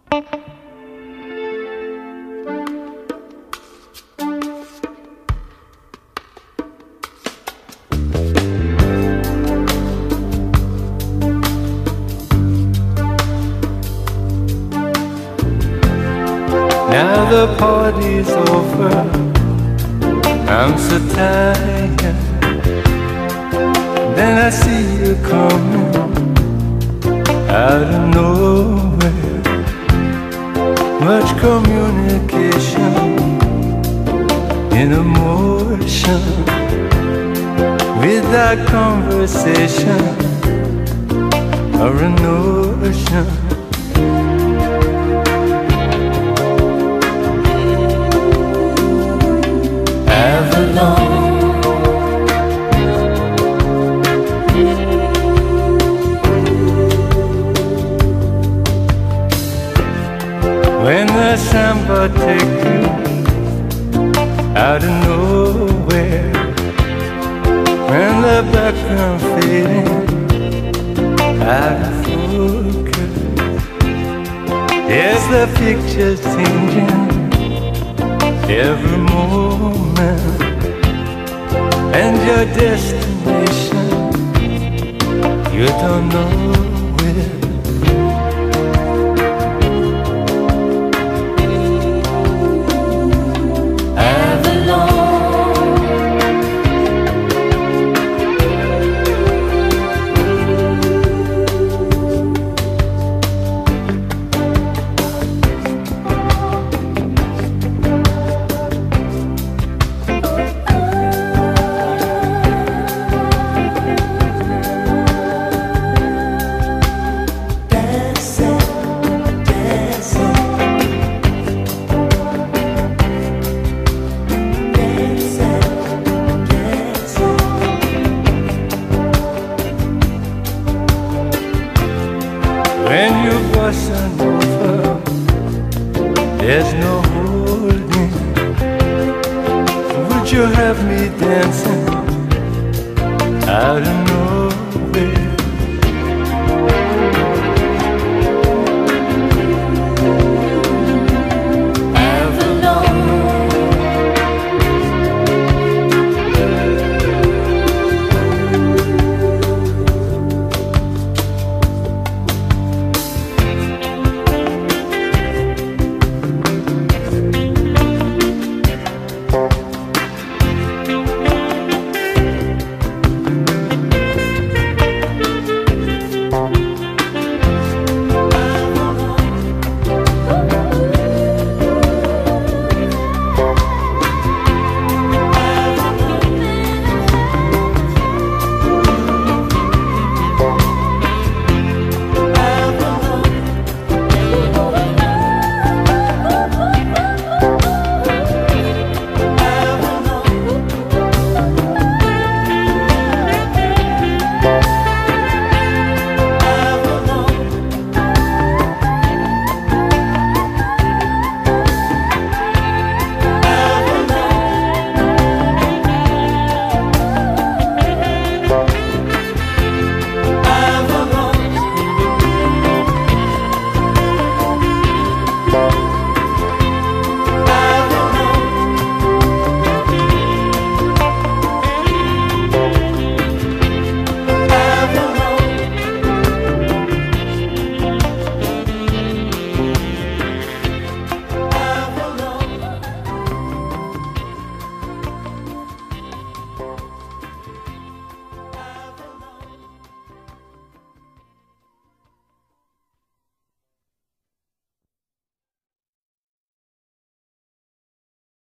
Now the party's over, I'm so tired. Then I see you coming out of nowhere. Much communication in emotion, without conversation or a notion. When the samba take you out of nowhere, when the background fading out of focus, yes, the picture's changing every moment, and your destination you don't know where. When you bust over, there's no holding. Would you have me dancing out of